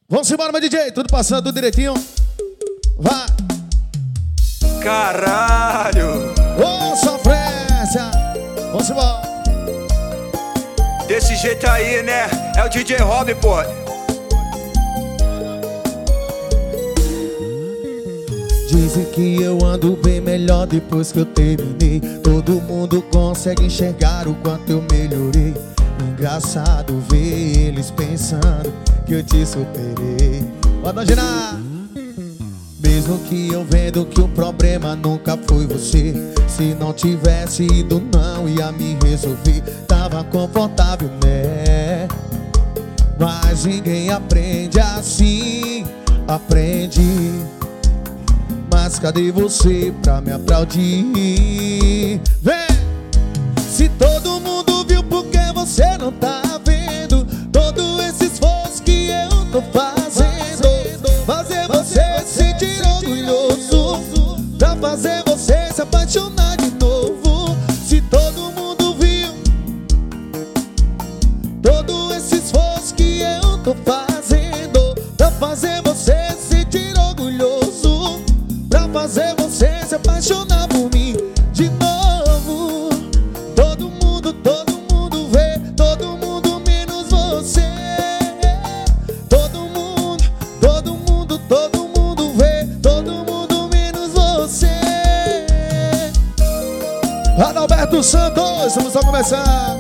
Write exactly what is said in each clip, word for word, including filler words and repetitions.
Vamos embora, meu D J, tudo passando, tudo direitinho. Vai. Caralho. Ô, sofrência. Vamos embora. Desse jeito aí, né? É o D J Rob, pô. Dizem que eu ando bem melhor depois que eu terminei. Todo mundo consegue enxergar o quanto eu melhorei. Engraçado ver eles pensando que eu te superei. Pode imaginar. Mesmo que eu vendo que o problema nunca foi você. Se não tivesse ido não ia me resolver. Tava confortável, né? Mas ninguém aprende assim. Aprende. Mas cadê você pra me aplaudir? Vem! Se todo mundo viu, por que você não tá vendo? Todo esse esforço que eu tô fazendo, fazer você se sentir orgulhoso, pra fazer você se apaixonar de novo. Se todo mundo viu todo esse esforço que eu tô fazendo, pra fazer você se sentir orgulhoso, pra fazer você se apaixonar por mim de novo. Todo mundo, todo mundo vê, todo mundo menos você. Todo mundo, todo mundo, todo mundo vê, todo mundo menos você. Adalberto Santos, vamos só começar.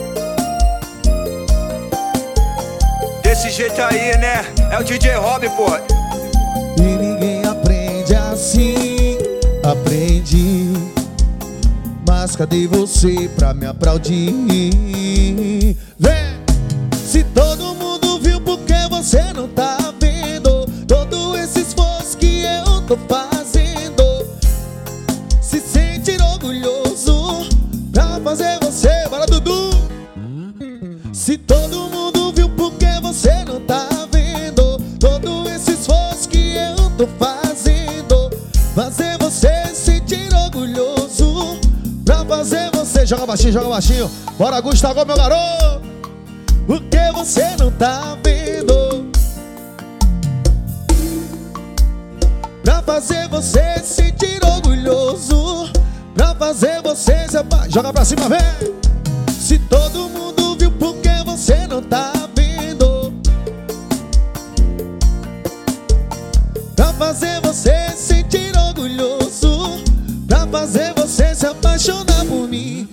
Desse jeito aí, né? É o D J Rob, pô. E ninguém aprende assim, aprende. Mas cadê você pra me aplaudir? Vem! Se todo mundo viu, por que você não tá vendo? Todo esse esforço que eu tô fazendo, se sentir orgulhoso, pra fazer você. Bora, Dudu! Se todo mundo viu, por que você não tá vendo? Todo esse esforço que eu tô fazendo, fazer você se sentir orgulhoso, pra fazer você. Joga baixinho, joga baixinho. Bora, Gustavo, meu garoto. Por que você não tá vendo? Pra fazer você se sentir orgulhoso, pra fazer você se apa... Joga pra cima, vem. Se todo mundo viu, por que você não tá vendo? Pra fazer você se sentir orgulhoso, pra fazer você se apaixonar por mim.